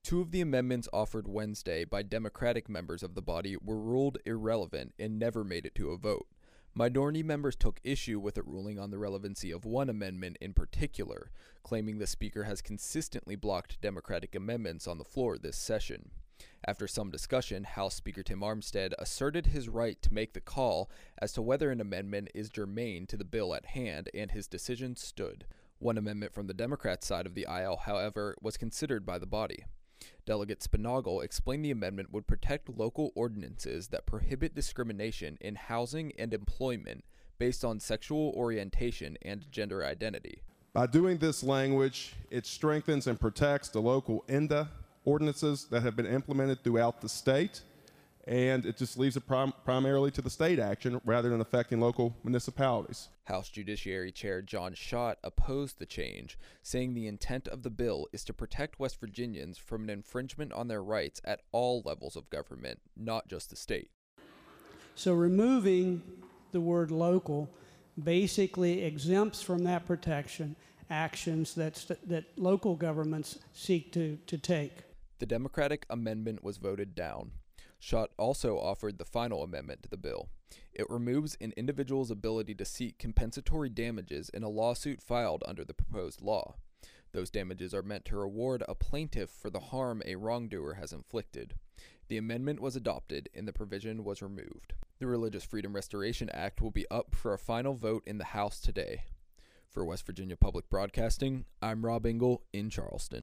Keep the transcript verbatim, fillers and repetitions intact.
Two of the amendments offered Wednesday by Democratic members of the body were ruled irrelevant and never made it to a vote. Minority members took issue with a ruling on the relevancy of one amendment in particular, claiming the Speaker has consistently blocked Democratic amendments on the floor this session. After some discussion, House Speaker Tim Armstead asserted his right to make the call as to whether an amendment is germane to the bill at hand, and his decision stood. One amendment from the Democrat side of the aisle, however, was considered by the body. Delegate Spinagle explained the amendment would protect local ordinances that prohibit discrimination in housing and employment based on sexual orientation and gender identity. By doing this language, it strengthens and protects the local I N D A ordinances that have been implemented throughout the state, and it just leaves it prim- primarily to the state action rather than affecting local municipalities. House Judiciary Chair John Schott opposed the change, saying the intent of the bill is to protect West Virginians from an infringement on their rights at all levels of government, not just the state. So removing the word local basically exempts from that protection actions that, st- that local governments seek to, to take. The Democratic amendment was voted down. Schott also offered the final amendment to the bill. It removes an individual's ability to seek compensatory damages in a lawsuit filed under the proposed law. Those damages are meant to reward a plaintiff for the harm a wrongdoer has inflicted. The amendment was adopted and the provision was removed. The Religious Freedom Restoration Act will be up for a final vote in the House today. For West Virginia Public Broadcasting, I'm Rob Engel in Charleston.